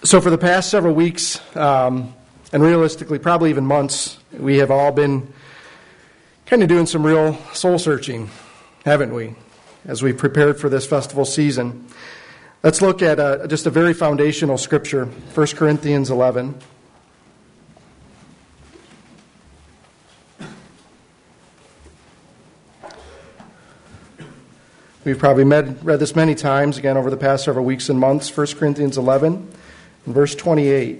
So for the past several weeks, and realistically probably even months, we have all been kind of doing some real soul searching, haven't we, as we prepared for this festival season. Let's look at just a very foundational scripture, 1 Corinthians 11. We've probably read this many times, again, over the past several weeks and months. 1 Corinthians 11, and verse 28.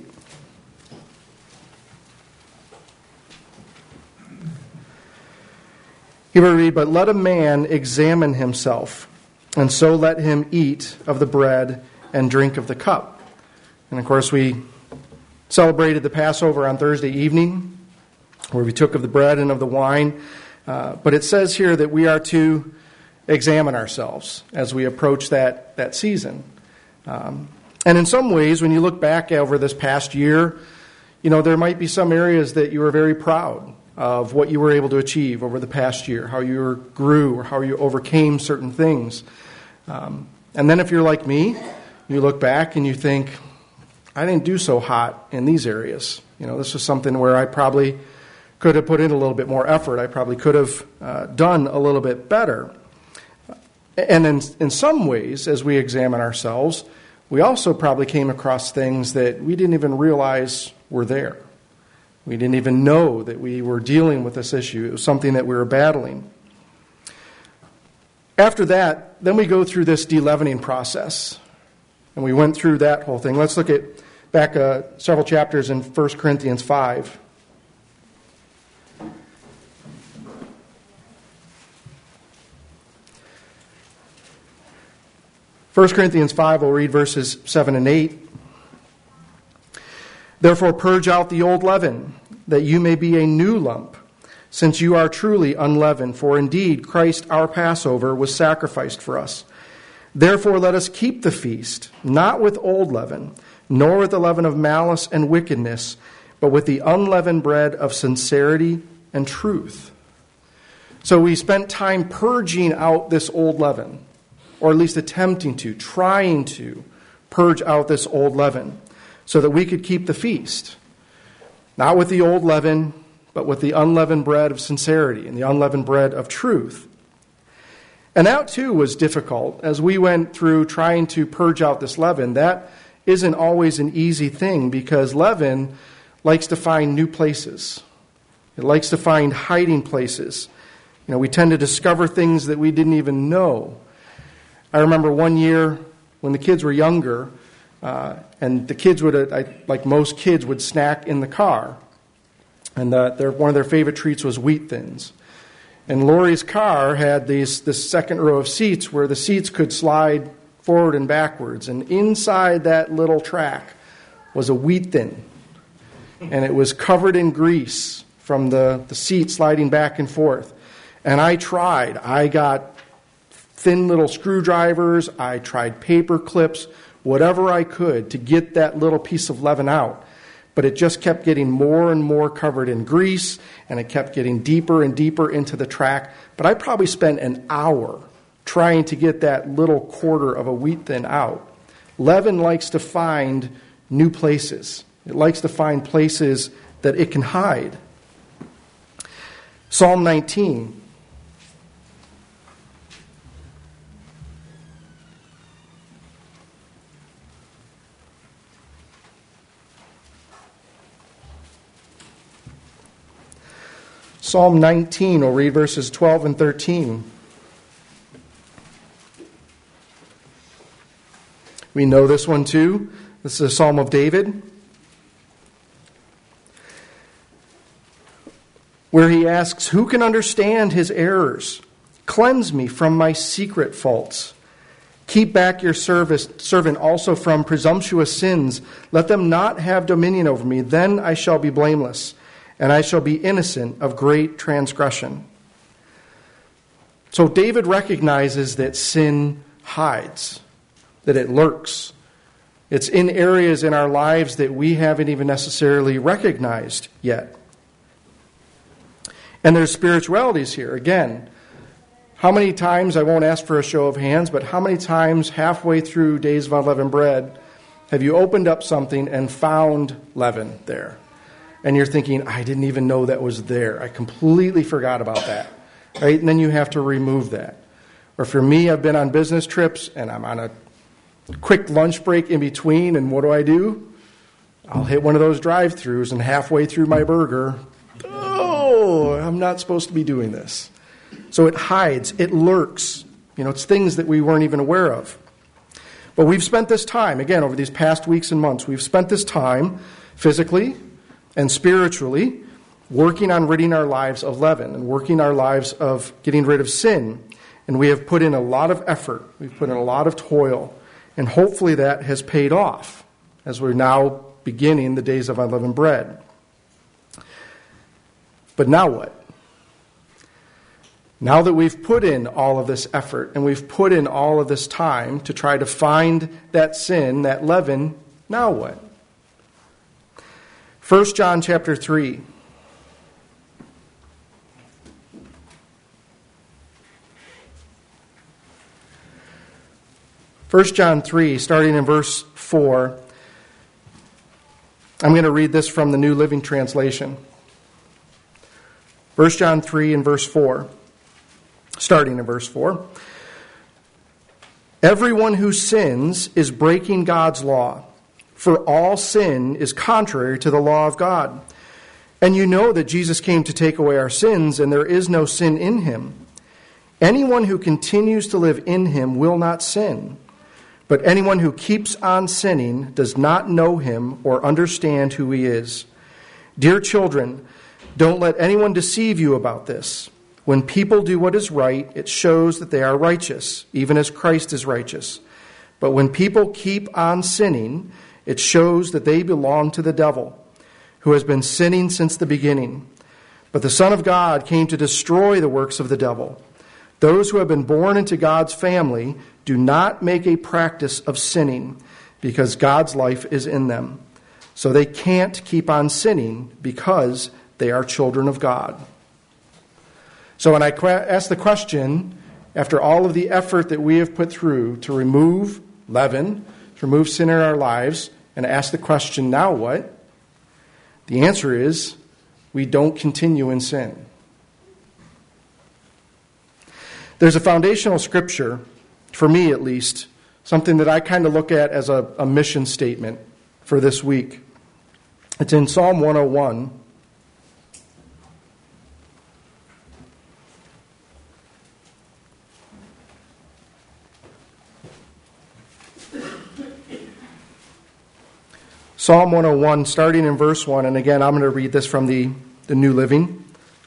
Here we read, "But let a man examine himself, and so let him eat of the bread and drink of the cup." And of course, we celebrated the Passover on Thursday evening, where we took of the bread and of the wine. But it says here that we are to examine ourselves as we approach that season. And in some ways, when you look back over this past year, you know, there might be some areas that you were very proud of what you were able to achieve over the past year, how you grew or how you overcame certain things. And then if you're like me, you look back and you think, I didn't do so hot in these areas. You know, this was something where I probably could have put in a little bit more effort. I probably could have done a little bit better. And in some ways, as we examine ourselves, we also probably came across things that we didn't even realize were there. We didn't even know that we were dealing with this issue. It was something that we were battling. After that, then we go through this de-leavening process. And we went through that whole thing. Let's look at back several chapters in 1 Corinthians 5. 1 Corinthians 5, we'll read verses 7 and 8. "Therefore purge out the old leaven, that you may be a new lump, since you are truly unleavened. For indeed Christ our Passover was sacrificed for us. Therefore let us keep the feast, not with old leaven, nor with the leaven of malice and wickedness, but with the unleavened bread of sincerity and truth." So we spent time purging out this old leaven, or at least attempting to, trying to purge out this old leaven so that we could keep the feast. Not with the old leaven, but with the unleavened bread of sincerity and the unleavened bread of truth. And that too was difficult as we went through trying to purge out this leaven. That isn't always an easy thing because leaven likes to find new places. It likes to find hiding places. You know, we tend to discover things that we didn't even know. I remember one year when the kids were younger, and the kids would, like most kids, would snack in the car. And one of their favorite treats was Wheat Thins. And Lori's car had this second row of seats where the seats could slide forward and backwards. And inside that little track was a Wheat Thin. And it was covered in grease from the seat sliding back and forth. And I tried. I got thin little screwdrivers, I tried paper clips, whatever I could to get that little piece of leaven out. But it just kept getting more and more covered in grease, and it kept getting deeper and deeper into the track. But I probably spent an hour trying to get that little quarter of a Wheat Thin out. Leaven likes to find new places. It likes to find places that it can hide. Psalm 19. Psalm 19, we'll read verses 12 and 13. We know this one too. This is a Psalm of David, where he asks, "Who can understand his errors? Cleanse me from my secret faults. Keep back your servant also from presumptuous sins. Let them not have dominion over me. Then I shall be blameless, and I shall be innocent of great transgression." So David recognizes that sin hides, that it lurks. It's in areas in our lives that we haven't even necessarily recognized yet. And there's spiritualities here. Again, how many times, I won't ask for a show of hands, but how many times halfway through Days of Unleavened Bread Have you opened up something and found leaven there? And you're thinking, I didn't even know that was there. I completely forgot about that. Right? And then you have to remove that. Or for me, I've been on business trips and I'm on a quick lunch break in between, and what do? I'll hit one of those drive-thrus, and halfway through my burger, oh, I'm not supposed to be doing this. So it hides, it lurks. It's things that we weren't even aware of. But we've spent this time, again, over these past weeks and months, we've spent this time physically and spiritually working on ridding our lives of leaven and working our lives of getting rid of sin. And we have put in a lot of effort. We've put in a lot of toil. And hopefully that has paid off as we're now beginning the days of unleavened bread. But now what? Now that we've put in all of this effort and we've put in all of this time to try to find that sin, that leaven, now what? 1 John chapter 3. 1 John 3, starting in verse 4. I'm going to read this from the New Living Translation. 1 John 3 and verse 4. Starting in verse 4. Everyone who sins is breaking God's law, for all sin is contrary to the law of God. And you know that Jesus came to take away our sins, and there is no sin in him. Anyone who continues to live in him will not sin. But anyone who keeps on sinning does not know him or understand who he is. Dear children, don't let anyone deceive you about this. When people do what is right, it shows that they are righteous, even as Christ is righteous. But when people keep on sinning, it shows that they belong to the devil, who has been sinning since the beginning. But the Son of God came to destroy the works of the devil. Those who have been born into God's family do not make a practice of sinning, because God's life is in them. So they can't keep on sinning because they are children of God. So when I ask the question, after all of the effort that we have put through to remove leaven, to remove sin in our lives, and ask the question, now what? The answer is, we don't continue in sin. There's a foundational scripture, for me at least, something that I kind of look at as a mission statement for this week. It's in Psalm 101. Psalm 101, starting in verse 1, and again, I'm going to read this from the New Living.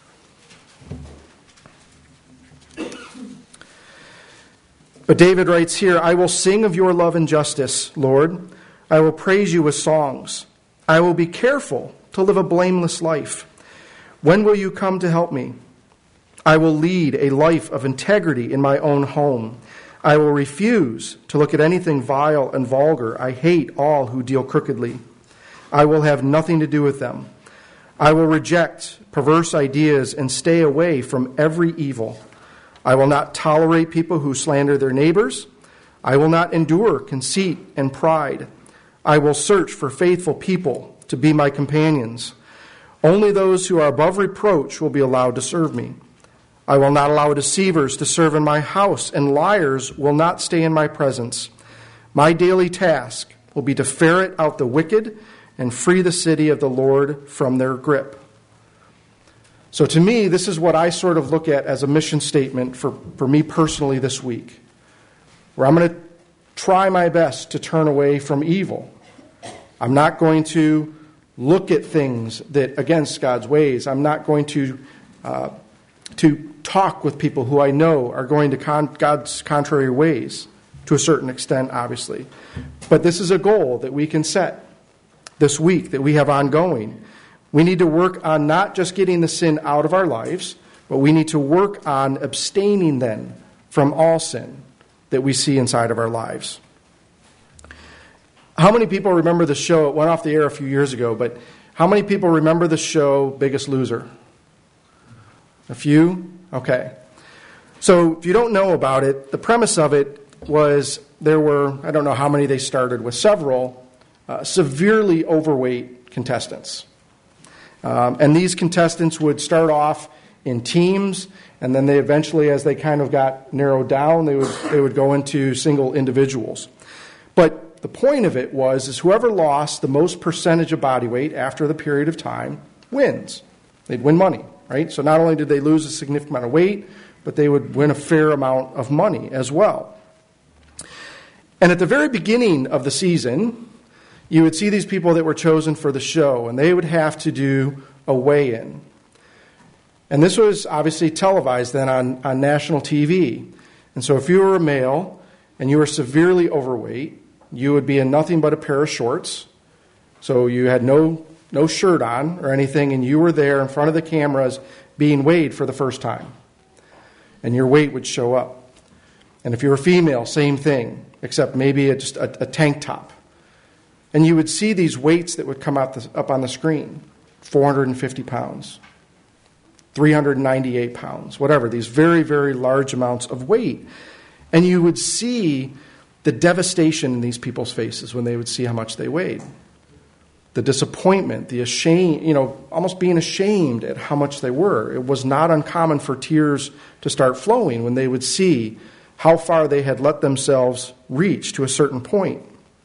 But David writes here, I will sing of your love and justice, Lord. I will praise you with songs. I will be careful to live a blameless life. When will you come to help me? I will lead a life of integrity in my own home. I will refuse to look at anything vile and vulgar. I hate all who deal crookedly. I will have nothing to do with them. I will reject perverse ideas and stay away from every evil. I will not tolerate people who slander their neighbors. I will not endure conceit and pride. I will search for faithful people to be my companions. Only those who are above reproach will be allowed to serve me. I will not allow deceivers to serve in my house, and liars will not stay in my presence. My daily task will be to ferret out the wicked and free the city of the Lord from their grip. So to me, this is what I sort of look at as a mission statement for me personally this week, where I'm going to try my best to turn away from evil. I'm not going to look at things that against God's ways. I'm not going to talk with people who I know are going to God's contrary ways, to a certain extent, obviously. But this is a goal that we can set this week, that we have ongoing. We need to work on not just getting the sin out of our lives, but we need to work on abstaining then from all sin that we see inside of our lives. How many people remember the show? It went off the air a few years ago, but how many people remember the show Biggest Loser? A few? Okay. So if you don't know about it, the premise of it was there were, I don't know how many they started with, several severely overweight contestants. And these contestants would start off in teams, and then they eventually, as they kind of got narrowed down, they would go into single individuals. But the point of it is whoever lost the most percentage of body weight after the period of time wins. They'd win money, right? So not only did they lose a significant amount of weight, but they would win a fair amount of money as well. And at the very beginning of the season, you would see these people that were chosen for the show, and they would have to do a weigh-in. And this was obviously televised then on national TV. And so if you were a male and you were severely overweight, you would be in nothing but a pair of shorts. So you had no shirt on or anything, and you were there in front of the cameras being weighed for the first time. And your weight would show up. And if you were female, same thing, except maybe just a tank top. And you would see these weights that would come up on the screen. 450 pounds, 398 pounds, whatever, these very, very large amounts of weight. And you would see the devastation in these people's faces when they would see how much they weighed. The disappointment, the ashamed, almost being ashamed at how much they were. It was not uncommon for tears to start flowing when they would see how far they had let themselves reach to a certain point.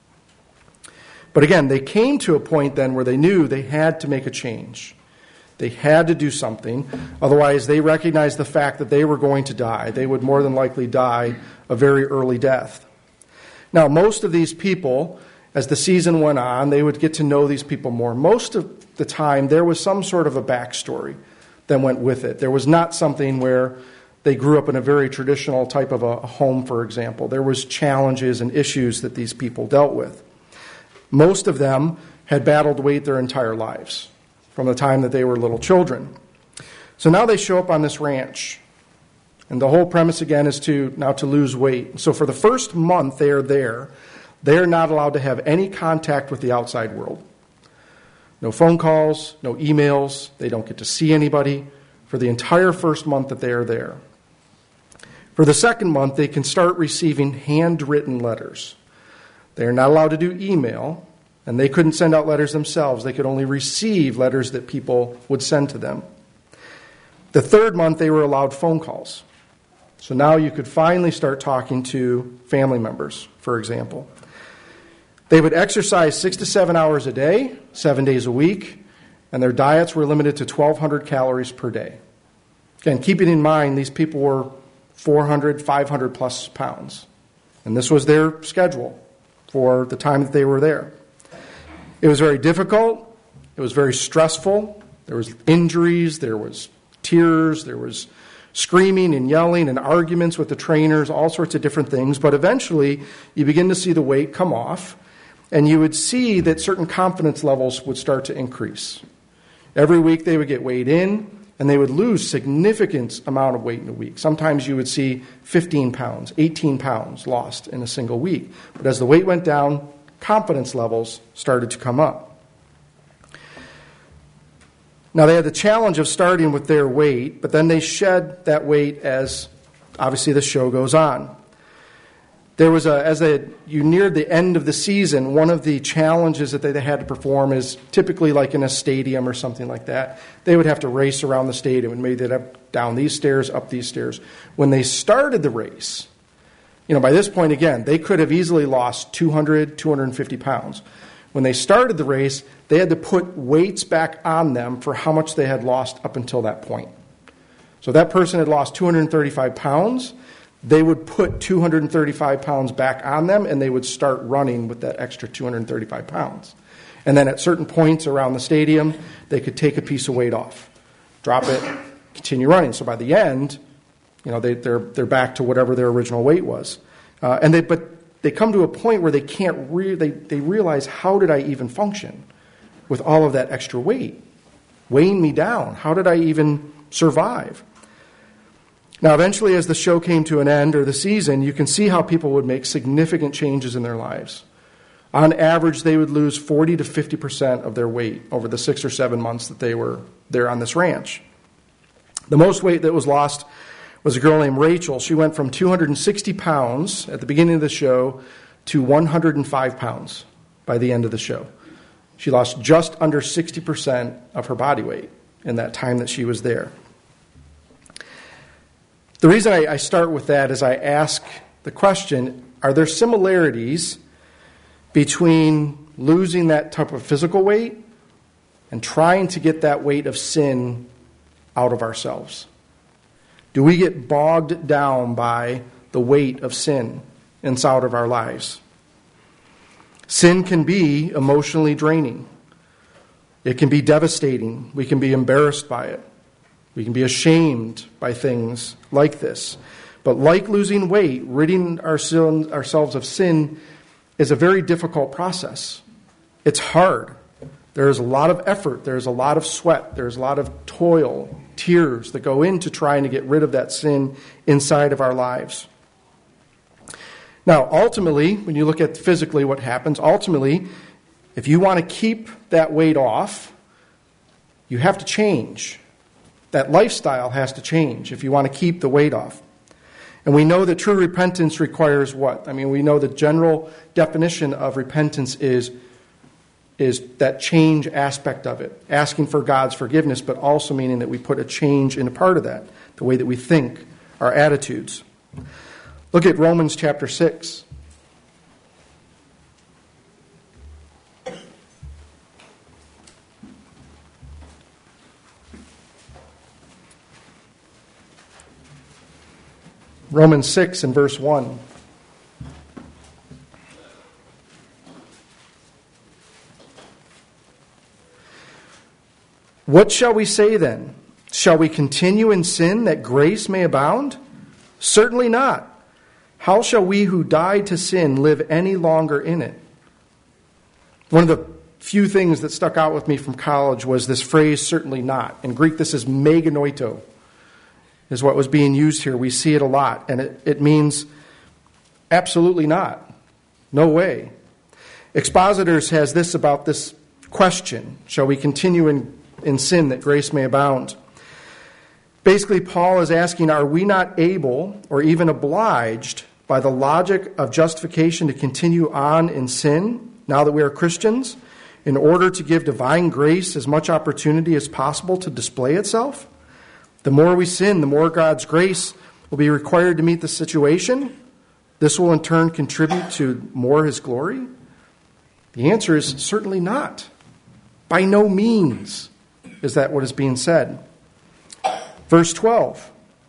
But again, they came to a point then where they knew they had to make a change. They had to do something. Otherwise, they recognized the fact that they were going to die. They would more than likely die a very early death. Now, most of these people, as the season went on, they would get to know these people more. Most of the time, there was some sort of a backstory that went with it. There was not something where they grew up in a very traditional type of a home, for example. There was challenges and issues that these people dealt with. Most of them had battled weight their entire lives, from the time that they were little children. So now they show up on this ranch. And the whole premise, again, is to lose weight. So for the first month they are there, they are not allowed to have any contact with the outside world. No phone calls, no emails. They don't get to see anybody for the entire first month that they are there. For the second month, they can start receiving handwritten letters. They are not allowed to do email, and they couldn't send out letters themselves. They could only receive letters that people would send to them. The third month, they were allowed phone calls. So now you could finally start talking to family members, for example. They would exercise 6 to 7 hours a day, 7 days a week, and their diets were limited to 1,200 calories per day. Again, keeping in mind, these people were 400, 500 plus pounds. And this was their schedule for the time that they were there. It was very difficult. It was very stressful. There was injuries. There was tears. There was screaming and yelling and arguments with the trainers, all sorts of different things. But eventually, you begin to see the weight come off, and you would see that certain confidence levels would start to increase. Every week they would get weighed in, and they would lose significant amount of weight in a week. Sometimes you would see 15 pounds, 18 pounds lost in a single week. But as the weight went down, confidence levels started to come up. Now, they had the challenge of starting with their weight, but then they shed that weight as, obviously, the show goes on. There was you neared the end of the season, one of the challenges that they had to perform is typically like in a stadium or something like that. They would have to race around the stadium, and maybe they'd have down these stairs, up these stairs. When they started the race, by this point, again, they could have easily lost 200, 250 pounds. When they started the race, they had to put weights back on them for how much they had lost up until that point. So that person had lost 235 pounds. They would put 235 pounds back on them, and they would start running with that extra 235 pounds. And then at certain points around the stadium, they could take a piece of weight off, drop it, continue running. So by the end, they're back to whatever their original weight was. But they come to a point where they can't they realize, how did I even function with all of that extra weight weighing me down? How did I even survive? Now, eventually, as the show came to an end, or the season, you can see how people would make significant changes in their lives. On average, they would lose 40 to 50% of their weight over the 6 or 7 months that they were there on this ranch. The most weight that was lost was a girl named Rachel. She went from 260 pounds at the beginning of the show to 105 pounds by the end of the show. She lost just under 60% of her body weight in that time that she was there. The reason I start with that is I ask the question, are there similarities between losing that type of physical weight and trying to get that weight of sin out of ourselves? Do we get bogged down by the weight of sin inside of our lives? Sin can be emotionally draining. It can be devastating. We can be embarrassed by it. We can be ashamed by things like this. But like losing weight, ridding ourselves of sin is a very difficult process. It's hard. There's a lot of effort. There's a lot of sweat. There's a lot of toil, tears that go into trying to get rid of that sin inside of our lives. Now, ultimately, when you look at physically what happens, ultimately, if you want to keep that weight off, you have to change. That lifestyle has to change if you want to keep the weight off. And we know that true repentance requires what? I mean, we know the general definition of repentance is that change aspect of it, asking for God's forgiveness, but also meaning that we put a change in a part of that, the way that we think, our attitudes. Look at Romans chapter 6. Romans 6 and verse 1. What shall we say then? Shall we continue in sin that grace may abound? Certainly not. How shall we who died to sin live any longer in it? One of the few things that stuck out with me from college was this phrase, certainly not. In Greek, this is meganoito, is what was being used here. We see it a lot, and it means absolutely not. No way. Expositors has this about this question, shall we continue in sin that grace may abound? Basically, Paul is asking, are we not able or even obliged by the logic of justification to continue on in sin now that we are Christians in order to give divine grace as much opportunity as possible to display itself? The more we sin, the more God's grace will be required to meet the situation. This will in turn contribute to more His glory? The answer is certainly not. By no means is that what is being said. Verse 12.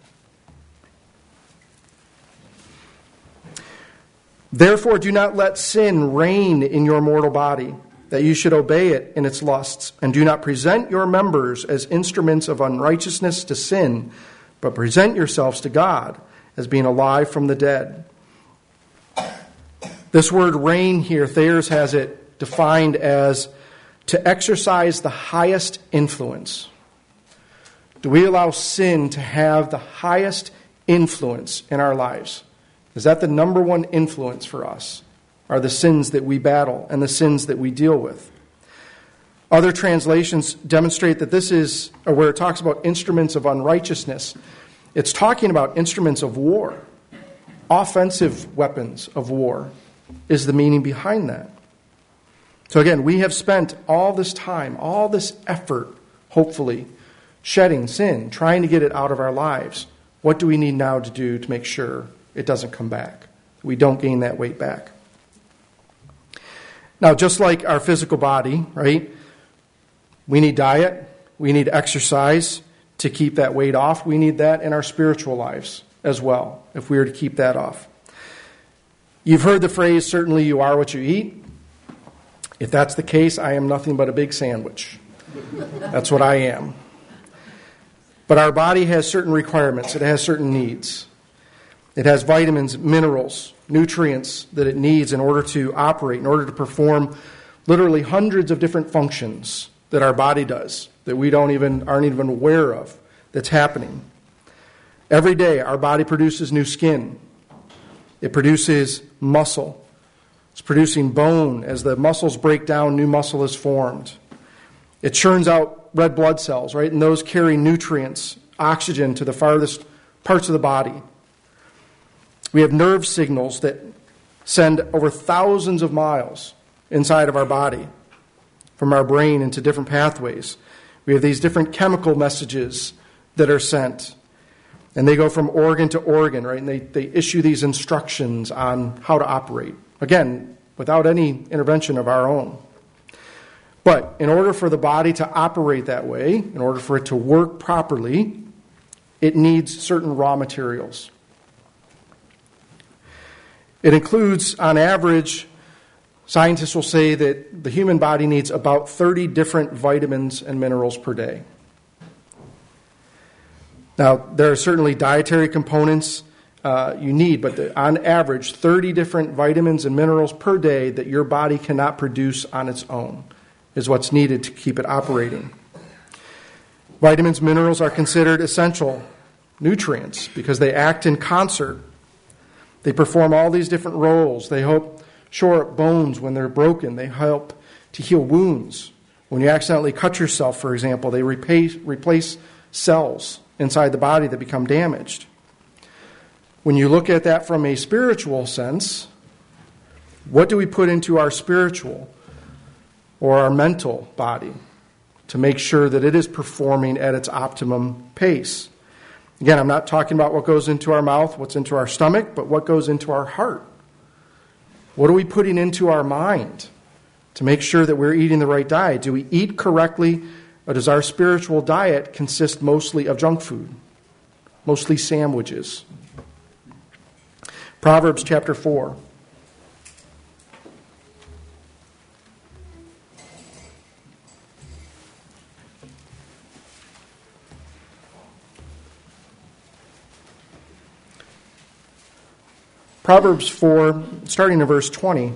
Therefore, do not let sin reign in your mortal body, that you should obey it in its lusts, and do not present your members as instruments of unrighteousness to sin, but present yourselves to God as being alive from the dead. This word reign here, Thayers has it defined as to exercise the highest influence. Do we allow sin to have the highest influence in our lives? Is that the number one influence for us? Are the sins that we battle and the sins that we deal with? Other translations demonstrate that this is, or where it talks about instruments of unrighteousness, it's talking about instruments of war. Offensive weapons of war is the meaning behind that. So again, we have spent all this time, all this effort, hopefully, shedding sin, trying to get it out of our lives. What do we need now to do to make sure it doesn't come back? We don't gain that weight back. Now, just like our physical body, right? We need diet, we need exercise to keep that weight off. We need that in our spiritual lives as well, if we are to keep that off. You've heard the phrase, certainly you are what you eat. If that's the case, I am nothing but a big sandwich. That's what I am. But our body has certain requirements. It has certain needs. It has vitamins, minerals, nutrients that it needs in order to operate, in order to perform literally hundreds of different functions that our body does that we aren't even aware of that's happening. Every day, our body produces new skin. It produces muscle. It's producing bone. As the muscles break down, new muscle is formed. It churns out red blood cells, right? And those carry nutrients, oxygen to the farthest parts of the body. We have nerve signals that send over thousands of miles inside of our body, from our brain into different pathways. We have these different chemical messages that are sent, and they go from organ to organ, right? And they issue these instructions on how to operate. Again, without any intervention of our own. But in order for the body to operate that way, in order for it to work properly, it needs certain raw materials. It includes, on average, scientists will say that the human body needs about 30 different vitamins and minerals per day. Now, there are certainly dietary components you need, but on average, 30 different vitamins and minerals per day that your body cannot produce on its own is what's needed to keep it operating. Vitamins, minerals are considered essential nutrients because they act in concert. They perform all these different roles. They help shore up bones when they're broken. They help to heal wounds. When you accidentally cut yourself, for example, they replace cells inside the body that become damaged. When you look at that from a spiritual sense, what do we put into our spiritual or our mental body to make sure that it is performing at its optimum pace? Again, I'm not talking about what goes into our mouth, what's into our stomach, but what goes into our heart. What are we putting into our mind to make sure that we're eating the right diet? Do we eat correctly, or does our spiritual diet consist mostly of junk food, mostly sandwiches? Proverbs chapter 4. Proverbs 4, starting in verse 20.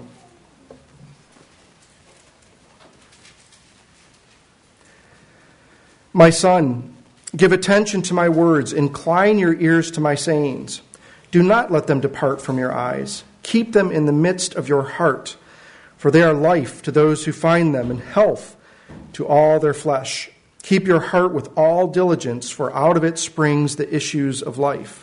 My son, give attention to my words, incline your ears to my sayings. Do not let them depart from your eyes. Keep them in the midst of your heart, for they are life to those who find them, and health to all their flesh. Keep your heart with all diligence, for out of it springs the issues of life.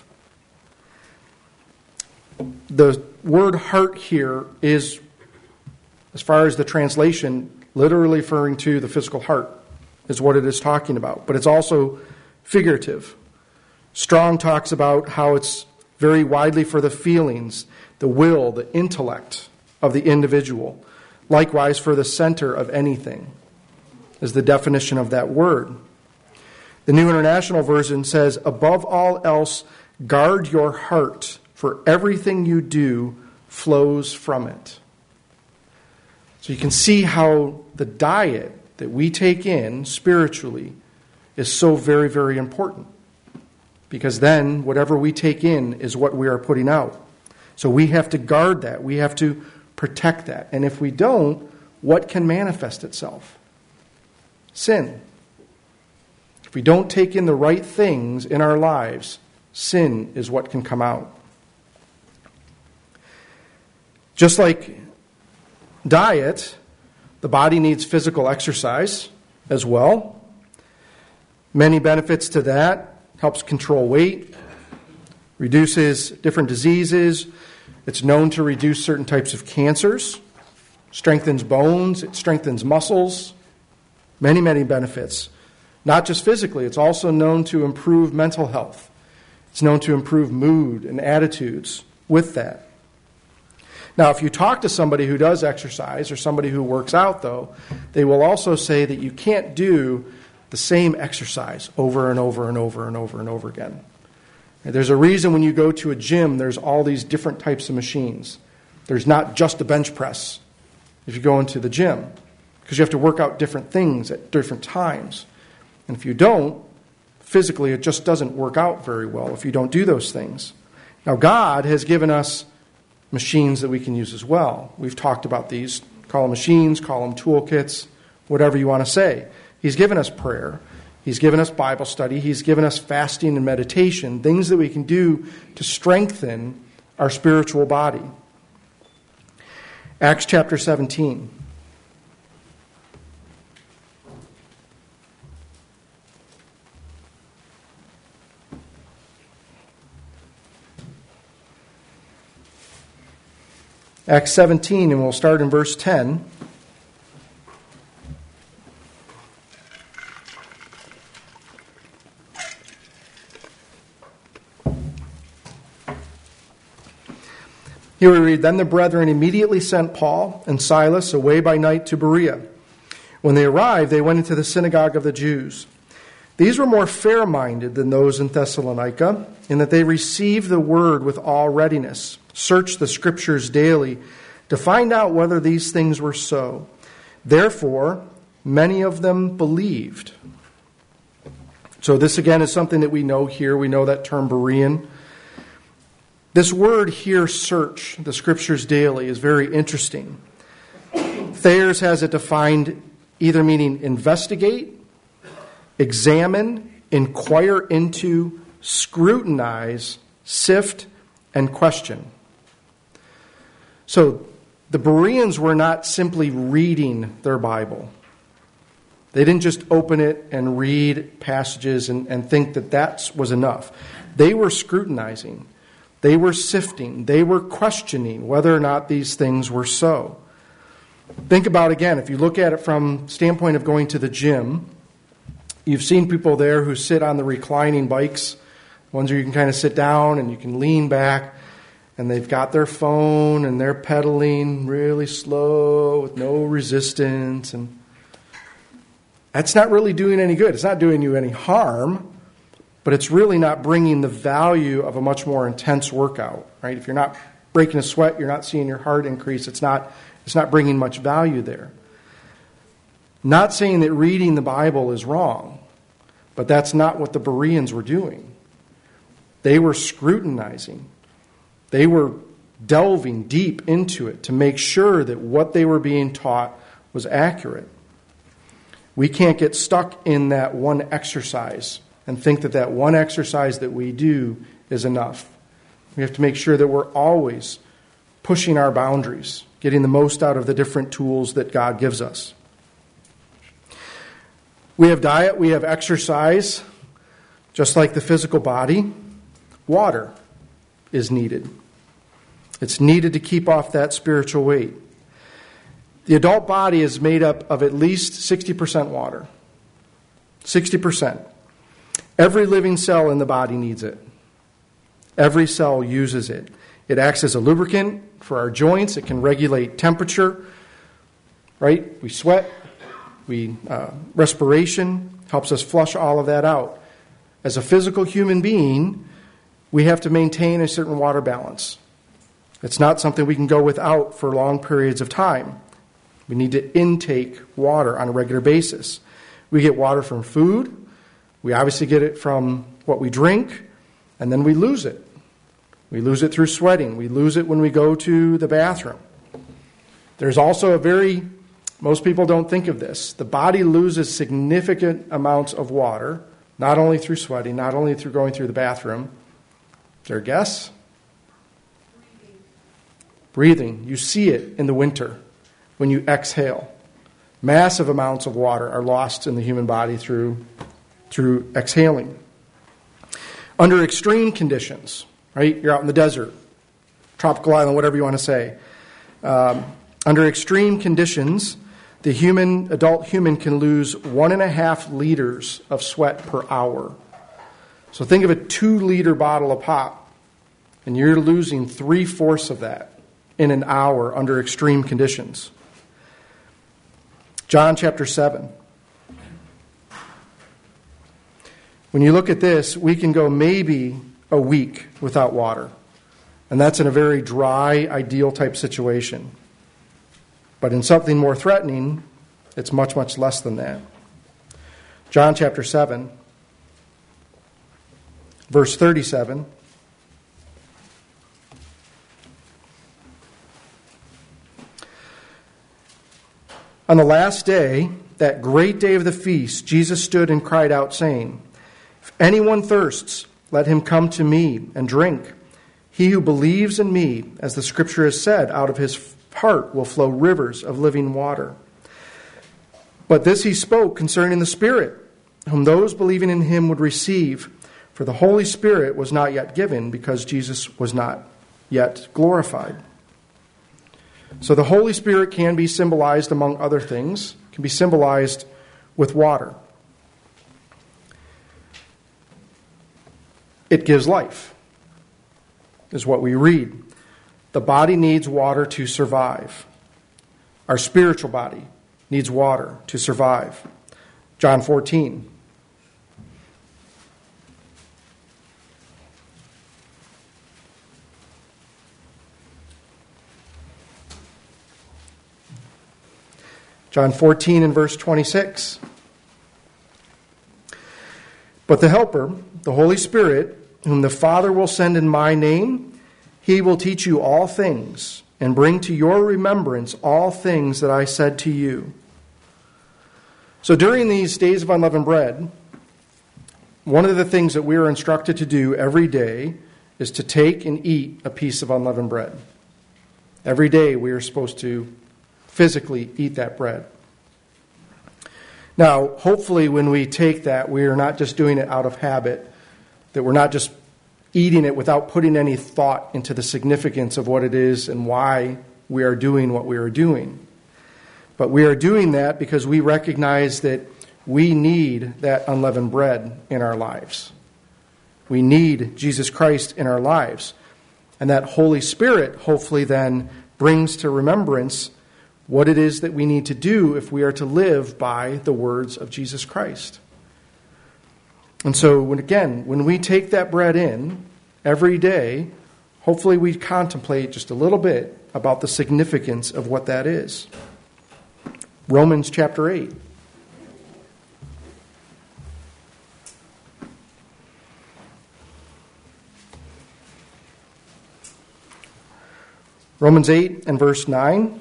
The word heart here is, as far as the translation, literally referring to the physical heart, is what it is talking about. But it's also figurative. Strong talks about how it's very widely for the feelings, the will, the intellect of the individual. Likewise, for the center of anything, is the definition of that word. The New International Version says, above all else, guard your heart, for everything you do flows from it. So you can see how the diet that we take in spiritually is so very, very important. Because then whatever we take in is what we are putting out. So we have to guard that. We have to protect that. And if we don't, what can manifest itself? Sin. If we don't take in the right things in our lives, sin is what can come out. Just like diet, the body needs physical exercise as well. Many benefits to that. Helps control weight, reduces different diseases. It's known to reduce certain types of cancers, strengthens bones, it strengthens muscles. Many, many benefits. Not just physically, it's also known to improve mental health. It's known to improve mood and attitudes with that. Now, if you talk to somebody who does exercise or somebody who works out, though, they will also say that you can't do the same exercise over and over and over and over and over again. There's a reason when you go to a gym, there's all these different types of machines. There's not just a bench press if you go into the gym, because you have to work out different things at different times. And if you don't, physically it just doesn't work out very well if you don't do those things. Now, God has given us machines that we can use as well. We've talked about these. Call them machines, call them toolkits, whatever you want to say. He's given us prayer. He's given us Bible study. He's given us fasting and meditation, things that we can do to strengthen our spiritual body. Acts chapter 17. Acts 17, and we'll start in verse 10. Here we read, "Then the brethren immediately sent Paul and Silas away by night to Berea. When they arrived, they went into the synagogue of the Jews. These were more fair-minded than those in Thessalonica, in that they received the word with all readiness, searched the Scriptures daily to find out whether these things were so. Therefore, many of them believed." So this again is something that we know here. We know that term Berean. This word here, search the Scriptures daily, is very interesting. Thayer's has it defined either meaning investigate, examine, inquire into, scrutinize, sift, and question. So the Bereans were not simply reading their Bible. They didn't just open it and read passages and think that was enough. They were scrutinizing. They were sifting. They were questioning whether or not these things were so. Think about, again, if you look at it from standpoint of going to the gym, you've seen people there who sit on the reclining bikes, ones where you can kind of sit down and you can lean back, and they've got their phone and they're pedaling really slow with no resistance, and that's not really doing any good. It's not doing you any harm, but it's really not bringing the value of a much more intense workout, right? If you're not breaking a sweat, you're not seeing your heart increase, it's not bringing much value there. Not saying that reading the Bible is wrong, but that's not what the Bereans were doing. They were scrutinizing. They were delving deep into it to make sure that what they were being taught was accurate. We can't get stuck in that one exercise and think that one exercise that we do is enough. We have to make sure that we're always pushing our boundaries, getting the most out of the different tools that God gives us. We have diet, we have exercise. Just like the physical body, water is needed. It's needed to keep off that spiritual weight. The adult body is made up of at least 60% water. 60%. Every living cell in the body needs it. Every cell uses it. It acts as a lubricant for our joints. It can regulate temperature. Right? We sweat. Respiration helps us flush all of that out. As a physical human being, we have to maintain a certain water balance. It's not something we can go without for long periods of time. We need to intake water on a regular basis. We get water from food. We obviously get it from what we drink, and then we lose it. We lose it through sweating. We lose it when we go to the bathroom. There's also most people don't think of this. The body loses significant amounts of water, not only through sweating, not only through going through the bathroom. Is there a guess? Breathing. You see it in the winter when you exhale. Massive amounts of water are lost in the human body through exhaling. Under extreme conditions, right? You're out in the desert, tropical island, whatever you want to say. Under extreme conditions, the adult human can lose 1.5 liters of sweat per hour. So think of a 2-liter bottle of pop, and you're losing 3/4 of that in an hour under extreme conditions. John chapter 7. When you look at this, we can go maybe a week without water. And that's in a very dry, ideal type situation. But in something more threatening, it's much, much less than that. John chapter 7, verse 37. On the last day, that great day of the feast, Jesus stood and cried out, saying, "If anyone thirsts, let him come to me and drink. He who believes in me, as the Scripture has said, out of his heart will flow rivers of living water." But this he spoke concerning the Spirit, whom those believing in him would receive. For the Holy Spirit was not yet given, because Jesus was not yet glorified. So the Holy Spirit can be symbolized, among other things, can be symbolized with water. It gives life, is what we read. the body needs water to survive. Our spiritual body needs water to survive. John 14. John 14 and verse 26. But the Helper, the Holy Spirit, whom the Father will send in my name, he will teach you all things and bring to your remembrance all things that I said to you. So during these days of unleavened bread, one of the things that we are instructed to do every day is to take and eat a piece of unleavened bread. Every day we are supposed to physically eat that bread. Now, hopefully when we take that, we are not just doing it out of habit, that we're not just eating it without putting any thought into the significance of what it is and why we are doing what we are doing. But we are doing that because we recognize that we need that unleavened bread in our lives. We need Jesus Christ in our lives. And that Holy Spirit hopefully then brings to remembrance what it is that we need to do if we are to live by the words of Jesus Christ. And so, when we take that bread in every day, hopefully we contemplate just a little bit about the significance of what that is. Romans chapter 8. Romans 8 and verse 9.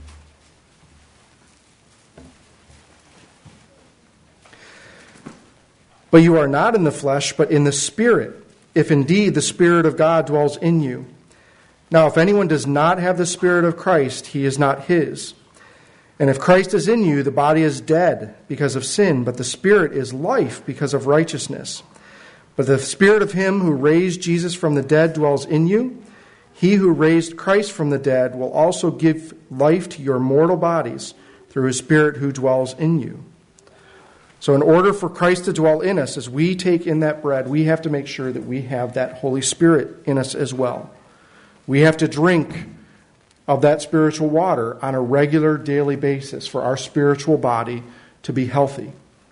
But you are not in the flesh, but in the Spirit, if indeed the Spirit of God dwells in you. Now, if anyone does not have the Spirit of Christ, he is not his. And if Christ is in you, the body is dead because of sin, but the Spirit is life because of righteousness. But the Spirit of him who raised Jesus from the dead dwells in you. He who raised Christ from the dead will also give life to your mortal bodies through his Spirit who dwells in you. So in order for Christ to dwell in us, as we take in that bread, we have to make sure that we have that Holy Spirit in us as well. We have to drink of that spiritual water on a regular daily basis for our spiritual body to be healthy.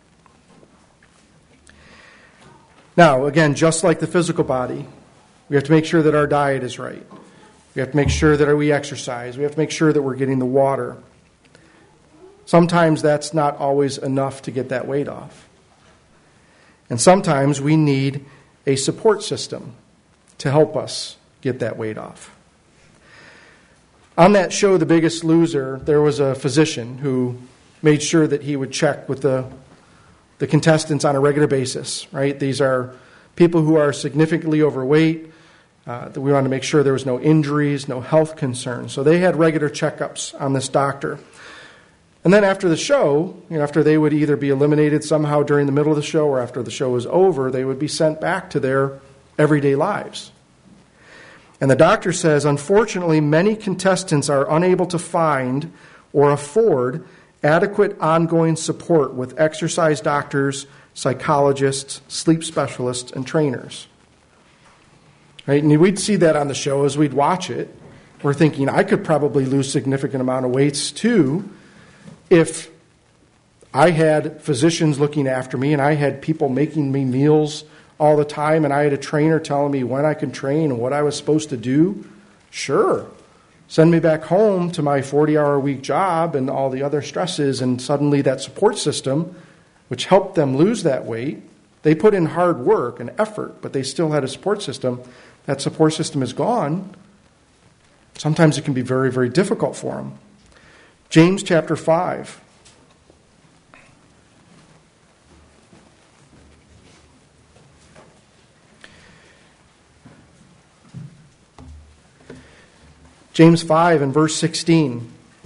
Now, again, just like the physical body, we have to make sure that our diet is right. We have to make sure that we exercise. We have to make sure that we're getting the water. Sometimes that's not always enough to get that weight off. And sometimes we need a support system to help us get that weight off. On that show, The Biggest Loser, there was a physician who made sure that he would check with the contestants on a regular basis, right? These are people who are significantly overweight. That we wanted to make sure there was no injuries, no health concerns. So they had regular checkups on this doctor. And then after the show, after they would either be eliminated somehow during the middle of the show or after the show was over, they would be sent back to their everyday lives. And the doctor says, unfortunately, many contestants are unable to find or afford adequate ongoing support with exercise doctors, psychologists, sleep specialists, and trainers. Right? And we'd see that on the show as we'd watch it. We're thinking, I could probably lose a significant amount of weights too, if I had physicians looking after me and I had people making me meals all the time and I had a trainer telling me when I could train and what I was supposed to do, sure. Send me back home to my 40-hour-a-week job and all the other stresses, and suddenly that support system, which helped them lose that weight, they put in hard work and effort, but they still had a support system. That support system is gone. Sometimes it can be very, very difficult for them. James chapter 5. James 5 and verse 16.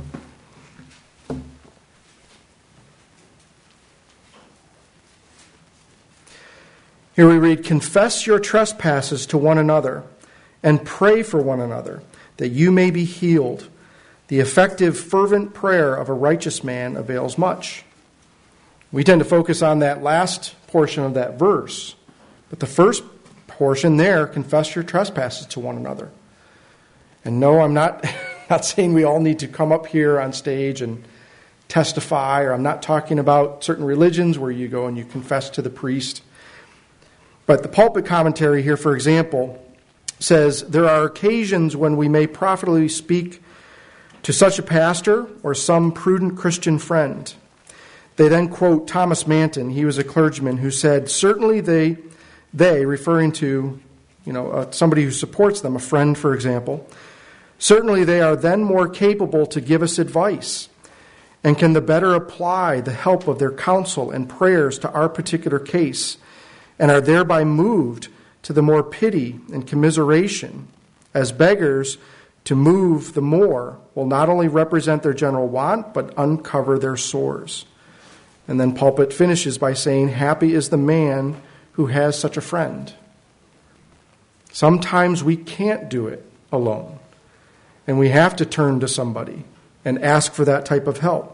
Here we read, confess your trespasses to one another and pray for one another that you may be healed. The effective, fervent prayer of a righteous man avails much. We tend to focus on that last portion of that verse. But the first portion there, confess your trespasses to one another. And no, I'm not saying we all need to come up here on stage and testify, or I'm not talking about certain religions where you go and you confess to the priest. But the pulpit commentary here, for example, says, there are occasions when we may profitably speak to such a pastor or some prudent Christian friend. They then quote Thomas Manton. He was a clergyman who said, certainly they referring to somebody who supports them, a friend, for example, certainly they are then more capable to give us advice and can the better apply the help of their counsel and prayers to our particular case, and are thereby moved to the more pity and commiseration, as beggars to move the more will not only represent their general want, but uncover their sores. And then pulpit finishes by saying, happy is the man who has such a friend. Sometimes we can't do it alone, and we have to turn to somebody and ask for that type of help.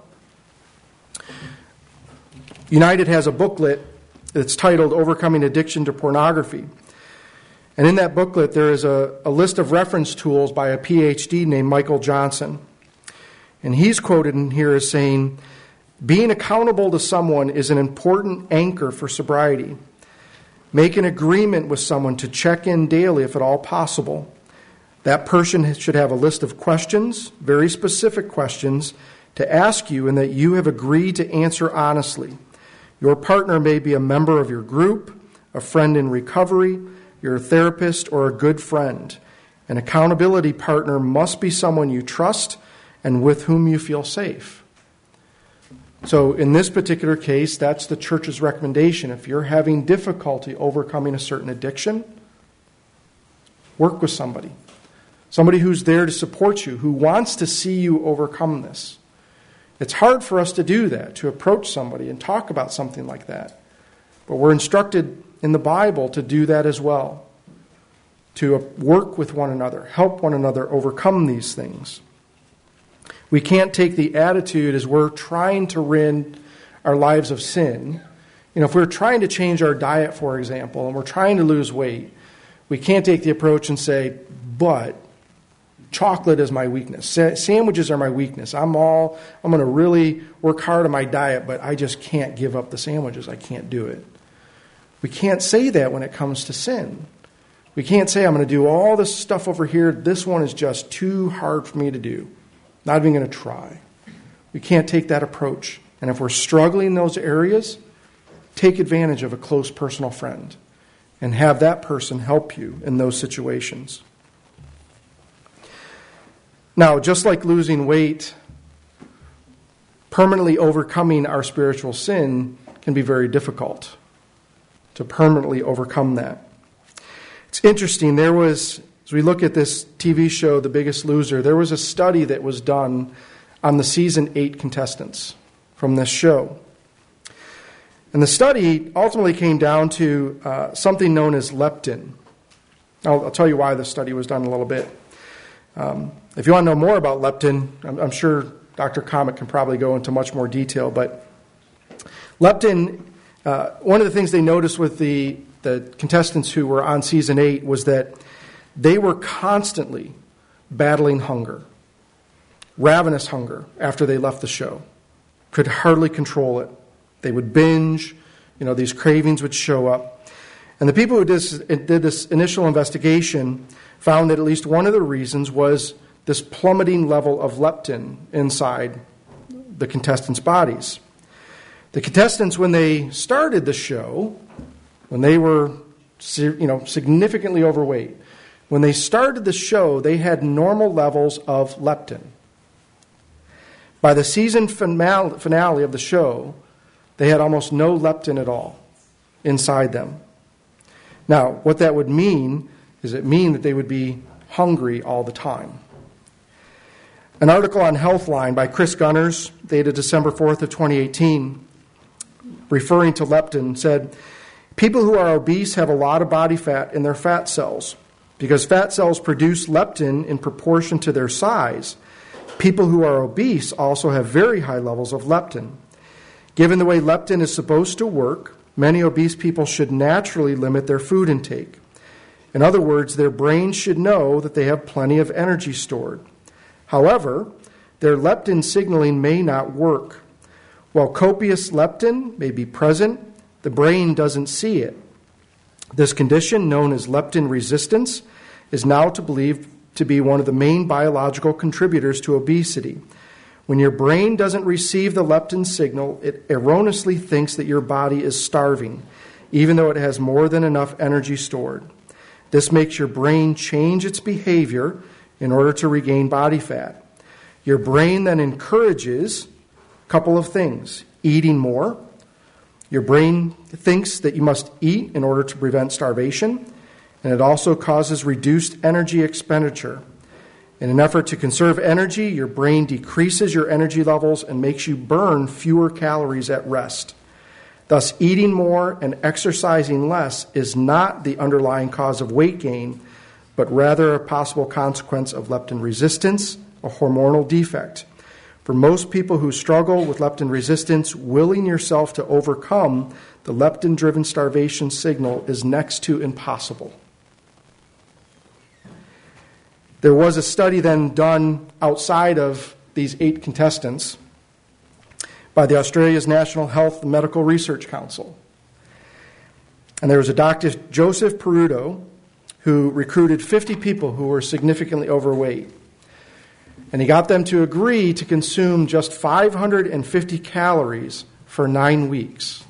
United has a booklet that's titled Overcoming Addiction to Pornography. And in that booklet, there is a list of reference tools by a PhD named Michael Johnson. And he's quoted in here as saying, being accountable to someone is an important anchor for sobriety. Make an agreement with someone to check in daily if at all possible. That person should have a list of questions, very specific questions, to ask you and that you have agreed to answer honestly. Your partner may be a member of your group, a friend in recovery, your therapist, or a good friend. An accountability partner must be someone you trust and with whom you feel safe. So in this particular case, that's the church's recommendation. If you're having difficulty overcoming a certain addiction, work with somebody. Somebody who's there to support you, who wants to see you overcome this. It's hard for us to do that, to approach somebody and talk about something like that. But we're instructed in the Bible to do that as well, to work with one another, help one another overcome these things. We can't take the attitude as we're trying to rid our lives of sin. If we're trying to change our diet, for example, and we're trying to lose weight, we can't take the approach and say, but chocolate is my weakness. Sandwiches are my weakness. I'm going to really work hard on my diet, but I just can't give up the sandwiches. I can't do it. We can't say that when it comes to sin. We can't say, I'm going to do all this stuff over here. This one is just too hard for me to do. Not even going to try. We can't take that approach. And if we're struggling in those areas, take advantage of a close personal friend and have that person help you in those situations. Now, just like losing weight, permanently overcoming our spiritual sin can be very difficult to permanently overcome that. It's interesting, as we look at this TV show, The Biggest Loser, there was a study that was done on the season 8 contestants from this show. And the study ultimately came down to something known as leptin. I'll tell you why the study was done in a little bit. If you want to know more about leptin, I'm sure Dr. Comet can probably go into much more detail, but leptin, one of the things they noticed with the contestants who were on season 8 was that they were constantly battling hunger, ravenous hunger, after they left the show. Could hardly control it. They would binge, these cravings would show up. And the people who did this initial investigation found that at least one of the reasons was this plummeting level of leptin inside the contestants' bodies. The contestants, when they started the show, when they were significantly overweight, when they started the show, they had normal levels of leptin. By the season finale of the show, they had almost no leptin at all inside them. Now, what that would mean is that they would be hungry all the time. An article on Healthline by Chris Gunners, dated December 4th of 2018, referring to leptin, said, people who are obese have a lot of body fat in their fat cells. Because fat cells produce leptin in proportion to their size, people who are obese also have very high levels of leptin. Given the way leptin is supposed to work, many obese people should naturally limit their food intake. In other words, their brains should know that they have plenty of energy stored. However, their leptin signaling may not work. While copious leptin may be present, the brain doesn't see it. This condition, known as leptin resistance, is now believed to be one of the main biological contributors to obesity. When your brain doesn't receive the leptin signal, it erroneously thinks that your body is starving, even though it has more than enough energy stored. This makes your brain change its behavior in order to regain body fat. Your brain then encourages a couple of things: eating more. Your brain thinks that you must eat in order to prevent starvation, and it also causes reduced energy expenditure. In an effort to conserve energy, your brain decreases your energy levels and makes you burn fewer calories at rest. Thus, eating more and exercising less is not the underlying cause of weight gain, but rather a possible consequence of leptin resistance, a hormonal defect. For most people who struggle with leptin resistance, willing yourself to overcome the leptin-driven starvation signal is next to impossible. There was a study then done outside of these 8 contestants by the Australia's National Health and Medical Research Council. And there was a Dr. Joseph Peruto who recruited 50 people who were significantly overweight. And he got them to agree to consume just 550 calories for 9 weeks.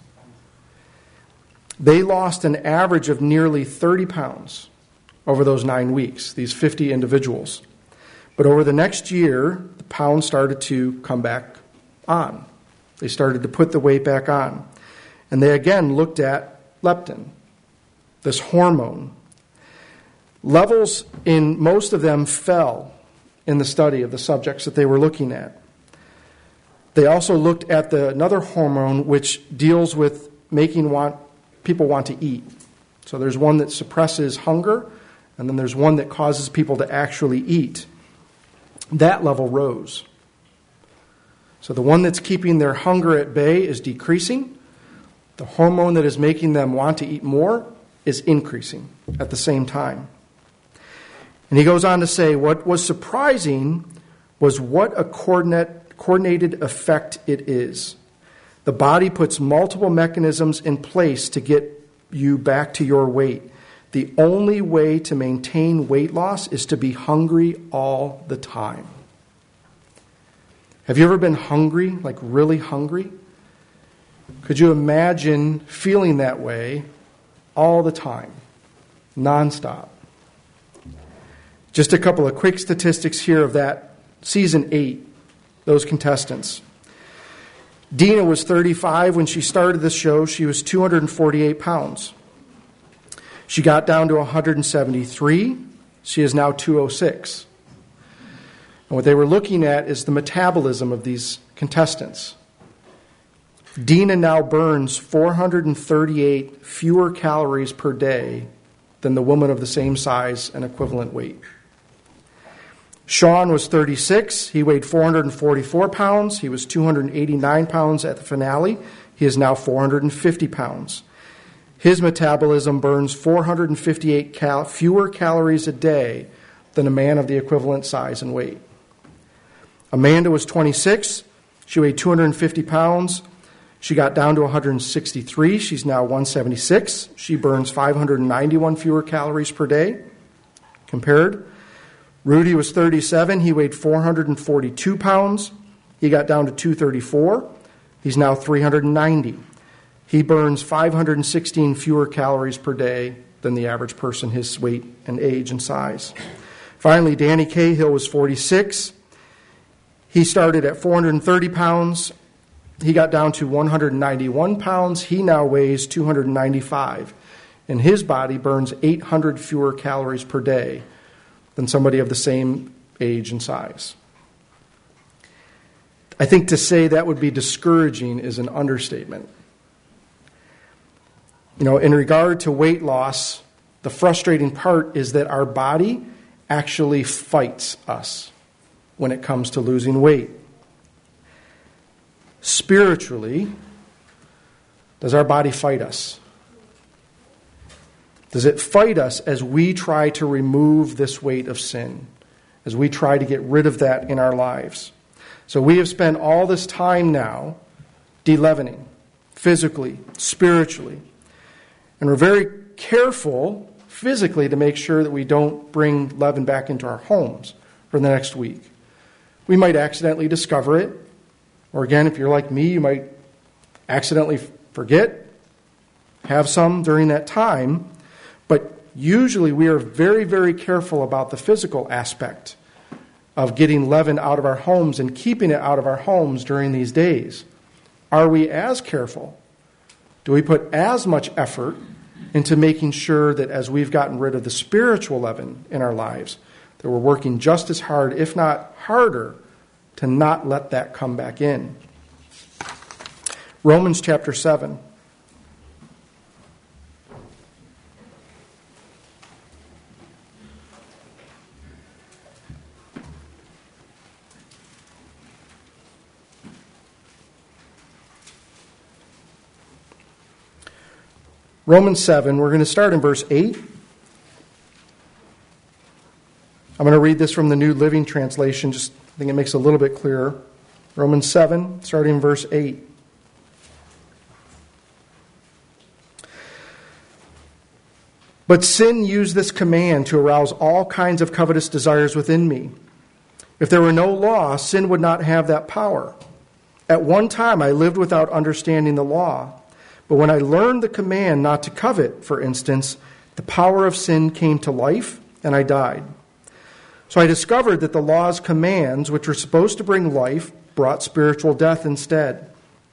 They lost an average of nearly 30 pounds over those 9 weeks, these 50 individuals. But over the next year, the pounds started to come back on. They started to put the weight back on. And they again looked at leptin, this hormone. Levels in most of them fell in the study of the subjects that they were looking at. They also looked at another hormone which deals with making people want to eat. So there's one that suppresses hunger, and then there's one that causes people to actually eat. That level rose. So the one that's keeping their hunger at bay is decreasing. The hormone that is making them want to eat more is increasing at the same time. And he goes on to say, what was surprising was what a coordinated effect it is. The body puts multiple mechanisms in place to get you back to your weight. The only way to maintain weight loss is to be hungry all the time. Have you ever been hungry, like really hungry? Could you imagine feeling that way all the time, nonstop? Just a couple of quick statistics here of that season 8, those contestants. Dina was 35 when she started the show. She was 248 pounds. She got down to 173. She is now 206. And what they were looking at is the metabolism of these contestants. Dina now burns 438 fewer calories per day than the woman of the same size and equivalent weight. Sean was 36. He weighed 444 pounds. He was 289 pounds at the finale. He is now 450 pounds. His metabolism burns 458 fewer calories a day than a man of the equivalent size and weight. Amanda was 26. She weighed 250 pounds. She got down to 163. She's now 176. She burns 591 fewer calories per day compared. Rudy was 37. He weighed 442 pounds. He got down to 234. He's now 390. He burns 516 fewer calories per day than the average person his weight and age and size. Finally, Danny Cahill was 46. He started at 430 pounds. He got down to 191 pounds. He now weighs 295. And his body burns 800 fewer calories per day than somebody of the same age and size. I think to say that would be discouraging is an understatement. You know, in regard to weight loss, the frustrating part is that our body actually fights us when it comes to losing weight. Spiritually, does our body fight us? Does it fight us as we try to remove this weight of sin, as we try to get rid of that in our lives? So we have spent all this time now de-leavening, physically, spiritually. And we're very careful physically to make sure that we don't bring leaven back into our homes for the next week. We might accidentally discover it. Or again, if you're like me, you might accidentally forget, have some during that time. But usually we are very, very careful about the physical aspect of getting leaven out of our homes and keeping it out of our homes during these days. Are we as careful? Do we put as much effort into making sure that as we've gotten rid of the spiritual leaven in our lives, that we're working just as hard, if not harder, to not let that come back in? Romans chapter 7. Romans 7, we're going to start in verse 8. I'm going to read this from the New Living Translation, just I think it makes it a little bit clearer. Romans 7, starting in verse 8. But sin used this command to arouse all kinds of covetous desires within me. If there were no law, sin would not have that power. At one time I lived without understanding the law. But when I learned the command not to covet, for instance, the power of sin came to life, and I died. So I discovered that the law's commands, which were supposed to bring life, brought spiritual death instead.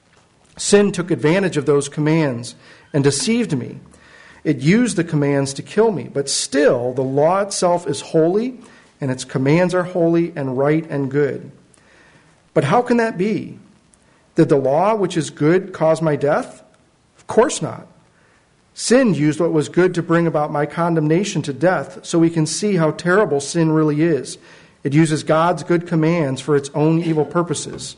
Sin took advantage of those commands and deceived me. It used the commands to kill me, but still the law itself is holy, and its commands are holy and right and good. But how can that be? Did the law, which is good, cause my death? Of course not. Sin used what was good to bring about my condemnation to death, so we can see how terrible sin really is. It uses God's good commands for its own evil purposes.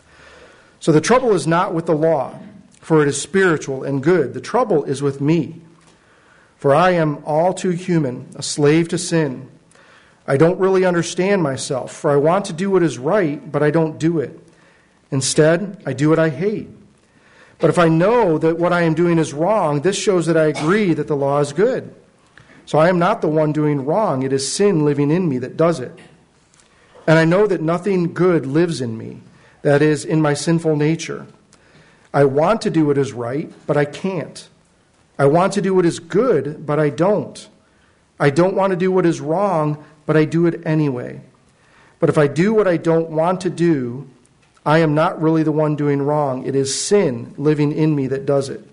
So the trouble is not with the law, for it is spiritual and good. The trouble is with me, for I am all too human, a slave to sin. I don't really understand myself, for I want to do what is right, but I don't do it. Instead, I do what I hate. But if I know that what I am doing is wrong, this shows that I agree that the law is good. So I am not the one doing wrong. It is sin living in me that does it. And I know that nothing good lives in me, that is, in my sinful nature. I want to do what is right, but I can't. I want to do what is good, but I don't. I don't want to do what is wrong, but I do it anyway. But if I do what I don't want to do, I am not really the one doing wrong. It is sin living in me that does it.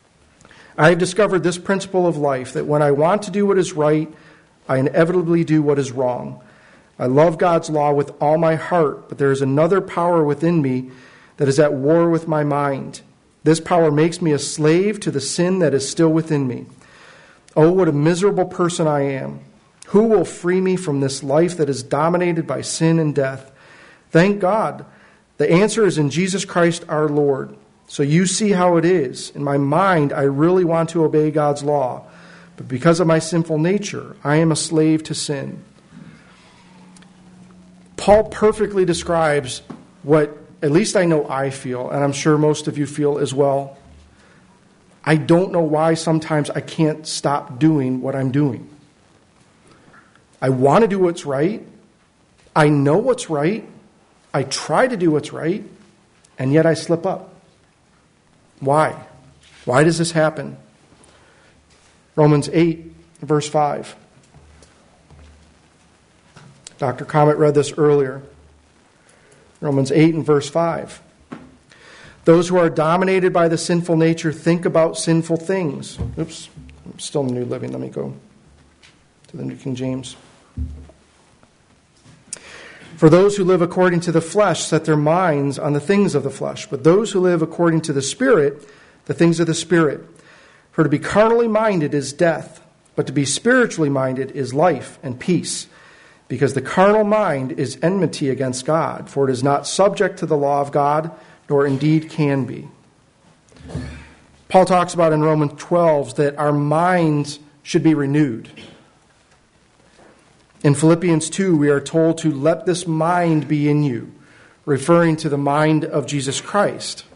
I have discovered this principle of life, that when I want to do what is right, I inevitably do what is wrong. I love God's law with all my heart, but there is another power within me that is at war with my mind. This power makes me a slave to the sin that is still within me. Oh, what a miserable person I am. Who will free me from this life that is dominated by sin and death? Thank God. The answer is in Jesus Christ our Lord. So you see how it is. In my mind, I really want to obey God's law. But because of my sinful nature, I am a slave to sin. Paul perfectly describes what, at least I know I feel, and I'm sure most of you feel as well. I don't know why sometimes I can't stop doing what I'm doing. I want to do what's right. I know what's right. I try to do what's right, and yet I slip up. Why? Why does this happen? Romans 8, verse 5. Dr. Comet read this earlier. Romans 8 and verse 5. Those who are dominated by the sinful nature think about sinful things. Oops, I'm still in the New Living. Let me go to the New King James. For those who live according to the flesh set their minds on the things of the flesh, but those who live according to the Spirit, the things of the Spirit. For to be carnally minded is death, but to be spiritually minded is life and peace. Because the carnal mind is enmity against God, for it is not subject to the law of God, nor indeed can be. Paul talks about in Romans 12 that our minds should be renewed. In Philippians 2, we are told to let this mind be in you, referring to the mind of Jesus Christ.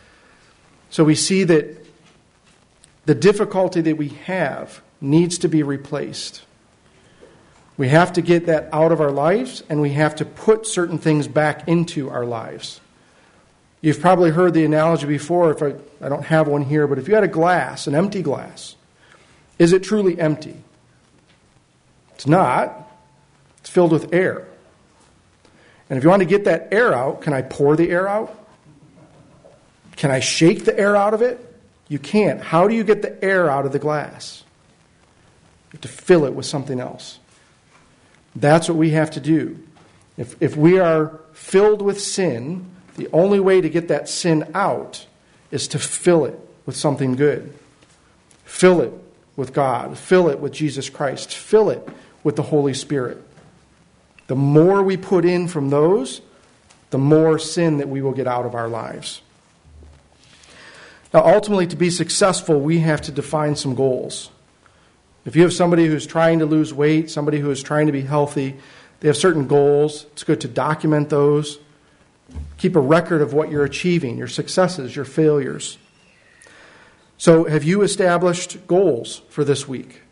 So we see that the difficulty that we have needs to be replaced. We have to get that out of our lives, and we have to put certain things back into our lives. You've probably heard the analogy before, if I don't have one here, but if you had a glass, an empty glass, is it truly empty? It's not. It's filled with air. And if you want to get that air out, can I pour the air out? Can I shake the air out of it? You can't. How do you get the air out of the glass? You have to fill it with something else. That's what we have to do. If we are filled with sin, the only way to get that sin out is to fill it with something good. Fill it with God. Fill it with Jesus Christ. Fill it with the Holy Spirit. The more we put in from those, the more sin that we will get out of our lives. Now, ultimately, to be successful, we have to define some goals. If you have somebody who's trying to lose weight, somebody who is trying to be healthy, they have certain goals. It's good to document those. Keep a record of what you're achieving, your successes, your failures. So, have you established goals for this week?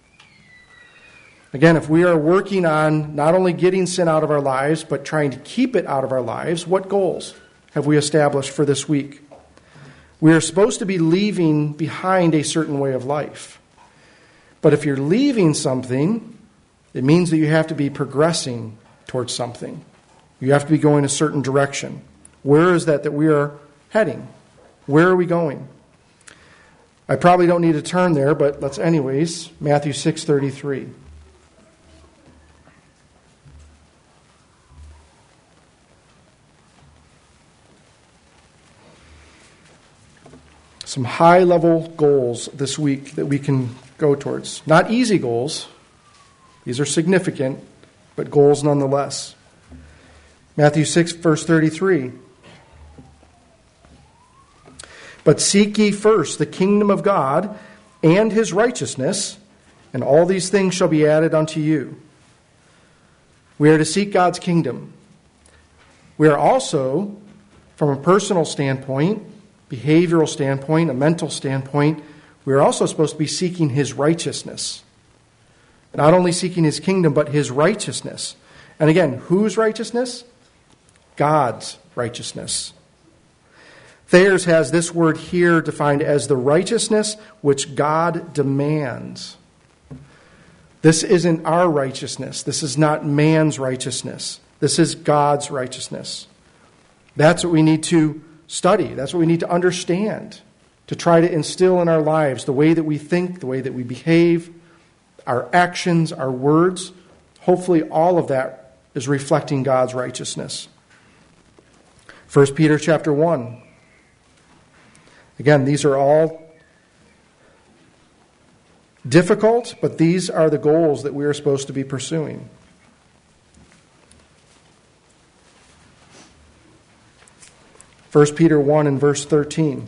Again, if we are working on not only getting sin out of our lives, but trying to keep it out of our lives, what goals have we established for this week? We are supposed to be leaving behind a certain way of life. But if you're leaving something, it means that you have to be progressing towards something. You have to be going a certain direction. Where is that we are heading? Where are we going? I probably don't need to turn there, but let's anyways. Matthew 6:33. Some high-level goals this week that we can go towards. Not easy goals. These are significant, but goals nonetheless. Matthew 6, verse 33. But seek ye first the kingdom of God and his righteousness, and all these things shall be added unto you. We are to seek God's kingdom. We are also, from a personal standpoint, behavioral standpoint, a mental standpoint, we are also supposed to be seeking his righteousness. Not only seeking his kingdom, but his righteousness. And again, whose righteousness? God's righteousness. Thayer's has this word here defined as the righteousness which God demands. This isn't our righteousness. This is not man's righteousness. This is God's righteousness. That's what we need to study. That's what we need to understand, to try to instill in our lives the way that we think, the way that we behave, our actions, our words. Hopefully all of that is reflecting God's righteousness. 1 Peter chapter 1. Again, these are all difficult, but these are the goals that we are supposed to be pursuing. 1 Peter 1 and verse 13.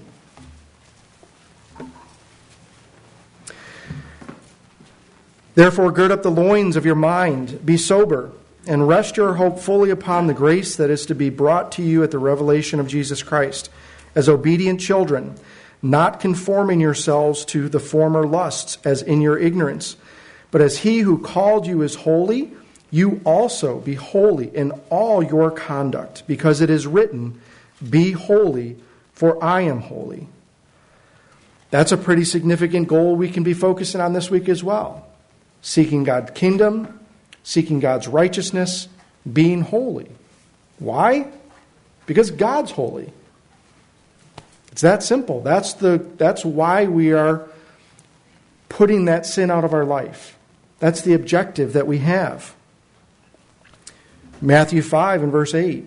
Therefore, gird up the loins of your mind, be sober, and rest your hope fully upon the grace that is to be brought to you at the revelation of Jesus Christ, as obedient children, not conforming yourselves to the former lusts as in your ignorance, but as he who called you is holy, you also be holy in all your conduct, because it is written, be holy, for I am holy. That's a pretty significant goal we can be focusing on this week as well. Seeking God's kingdom, seeking God's righteousness, being holy. Why? Because God's holy. It's that simple. That's why we are putting that sin out of our life. That's the objective that we have. Matthew 5 and verse 8.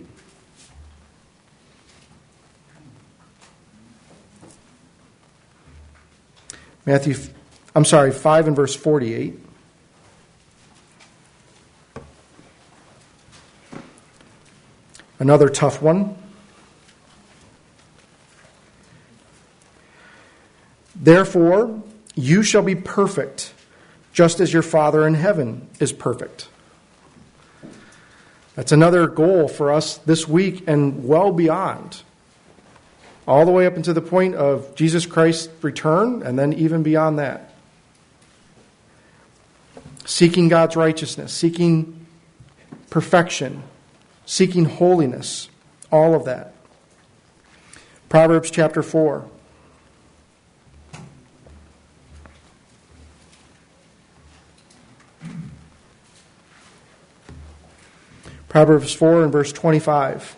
Matthew 5 and verse 48. Another tough one. Therefore, you shall be perfect, just as your Father in heaven is perfect. That's another goal for us this week and well beyond. All the way up until the point of Jesus Christ's return, and then even beyond that. Seeking God's righteousness, seeking perfection, seeking holiness, all of that. Proverbs chapter 4. Proverbs 4 and verse 25.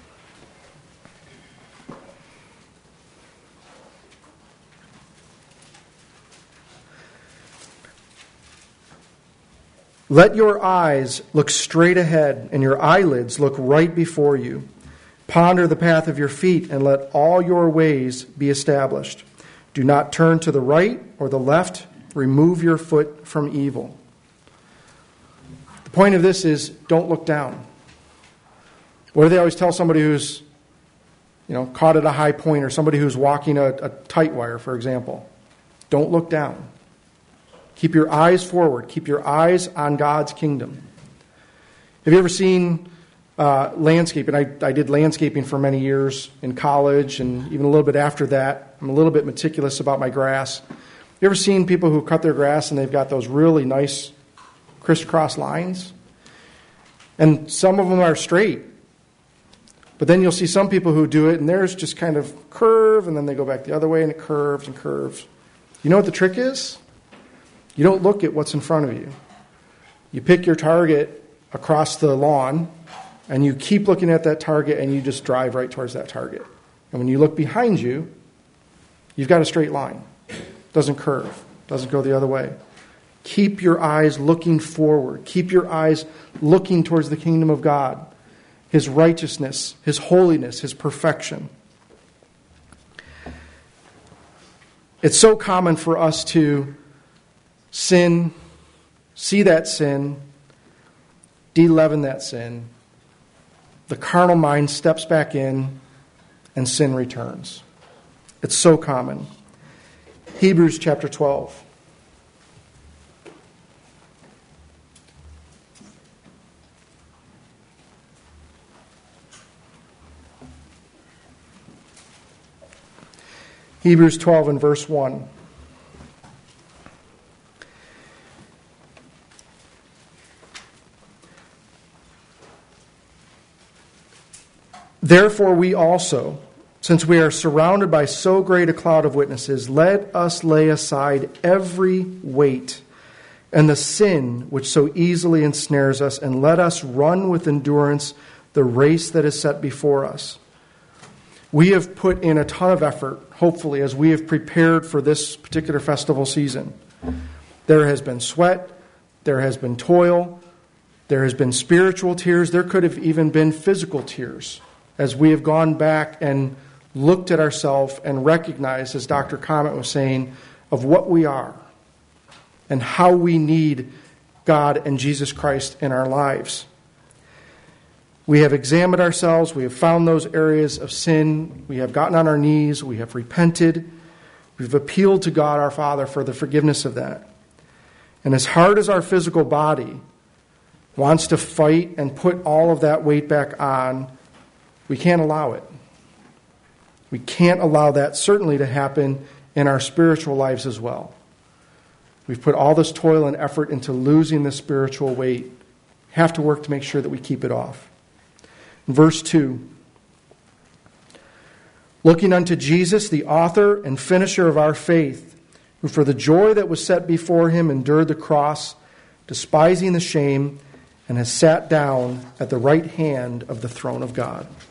Let your eyes look straight ahead, and your eyelids look right before you. Ponder the path of your feet, and let all your ways be established. Do not turn to the right or the left. Remove your foot from evil. The point of this is, don't look down. What do they always tell somebody who's, caught at a high point, or somebody who's walking a tight wire, for example? Don't look down. Keep your eyes forward. Keep your eyes on God's kingdom. Have you ever seen landscaping? I did landscaping for many years in college, and even a little bit after that. I'm a little bit meticulous about my grass. You ever seen people who cut their grass and they've got those really nice crisscross lines? And some of them are straight. But then you'll see some people who do it, and theirs just kind of curve, and then they go back the other way, and it curves and curves. You know what the trick is? You don't look at what's in front of you. You pick your target across the lawn, and you keep looking at that target, and you just drive right towards that target. And when you look behind you, you've got a straight line. It doesn't curve. It doesn't go the other way. Keep your eyes looking forward. Keep your eyes looking towards the kingdom of God, His righteousness, His holiness, His perfection. It's so common for us to sin, see that sin, de-leaven that sin. The carnal mind steps back in, and sin returns. It's so common. Hebrews chapter 12. Hebrews 12 and verse 1. Therefore we also, since we are surrounded by so great a cloud of witnesses, let us lay aside every weight and the sin which so easily ensnares us, and let us run with endurance the race that is set before us. We have put in a ton of effort, hopefully, as we have prepared for this particular festival season. There has been sweat, there has been toil, there has been spiritual tears, there could have even been physical tears, as we have gone back and looked at ourselves and recognized, as Dr. Comet was saying, of what we are and how we need God and Jesus Christ in our lives. We have examined ourselves. We have found those areas of sin. We have gotten on our knees. We have repented. We've appealed to God our Father for the forgiveness of that. And as hard as our physical body wants to fight and put all of that weight back on, we can't allow it. We can't allow that certainly to happen in our spiritual lives as well. We've put all this toil and effort into losing the spiritual weight. We have to work to make sure that we keep it off. Verse 2. Looking unto Jesus, the author and finisher of our faith, who for the joy that was set before him endured the cross, despising the shame, and has sat down at the right hand of the throne of God.